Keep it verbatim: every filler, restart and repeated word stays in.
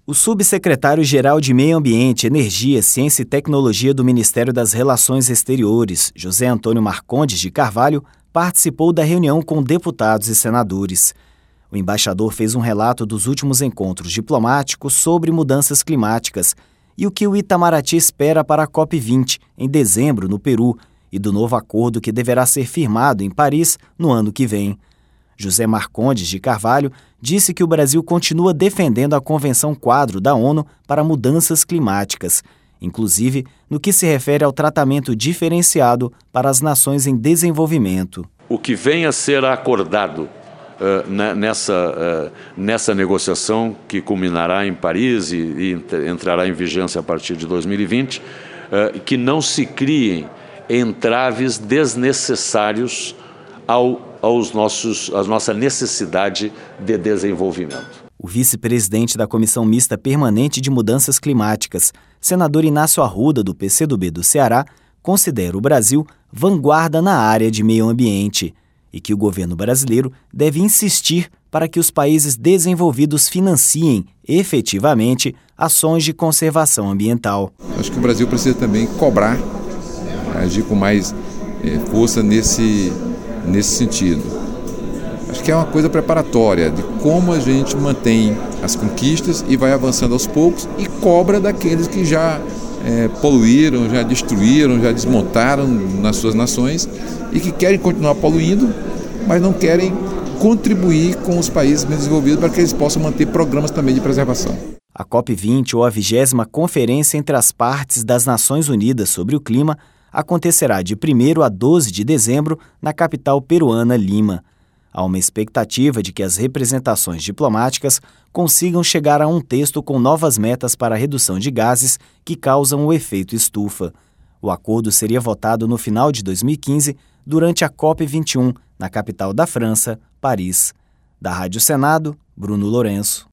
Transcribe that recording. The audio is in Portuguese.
O subsecretário-geral de Meio Ambiente, Energia, Ciência e Tecnologia do Ministério das Relações Exteriores, José Antônio Marcondes de Carvalho, participou da reunião com deputados e senadores. O embaixador fez um relato dos últimos encontros diplomáticos sobre mudanças climáticas e o que o Itamaraty espera para a COP vinte, em dezembro, no Peru, e do novo acordo que deverá ser firmado em Paris no ano que vem. José Marcondes de Carvalho disse que o Brasil continua defendendo a Convenção Quadro da ONU para Mudanças Climáticas, inclusive no que se refere ao tratamento diferenciado para as nações em desenvolvimento. O que vem a ser acordado uh, nessa, uh, nessa negociação que culminará em Paris e, e entrará em vigência a partir de dois mil e vinte, uh, que não se criem entraves desnecessários ao aos nossos, à nossa necessidade de desenvolvimento. O vice-presidente da Comissão Mista Permanente de Mudanças Climáticas, senador Inácio Arruda, do P C do B do Ceará, considera o Brasil vanguarda na área de meio ambiente e que o governo brasileiro deve insistir para que os países desenvolvidos financiem efetivamente ações de conservação ambiental. Acho que o Brasil precisa também cobrar, agir com mais eh, força nesse nesse sentido. Acho que é uma coisa preparatória de como a gente mantém as conquistas e vai avançando aos poucos e cobra daqueles que já é, poluíram, já destruíram, já desmontaram nas suas nações e que querem continuar poluindo, mas não querem contribuir com os países menos desenvolvidos para que eles possam manter programas também de preservação. A COP vinte, ou a vigésima Conferência entre as Partes das Nações Unidas sobre o Clima, acontecerá de primeiro a doze de dezembro na capital peruana, Lima. Há uma expectativa de que as representações diplomáticas consigam chegar a um texto com novas metas para a redução de gases que causam o efeito estufa. O acordo seria votado no final de dois mil e quinze, durante a COP vinte e um, na capital da França, Paris. Da Rádio Senado, Bruno Lourenço.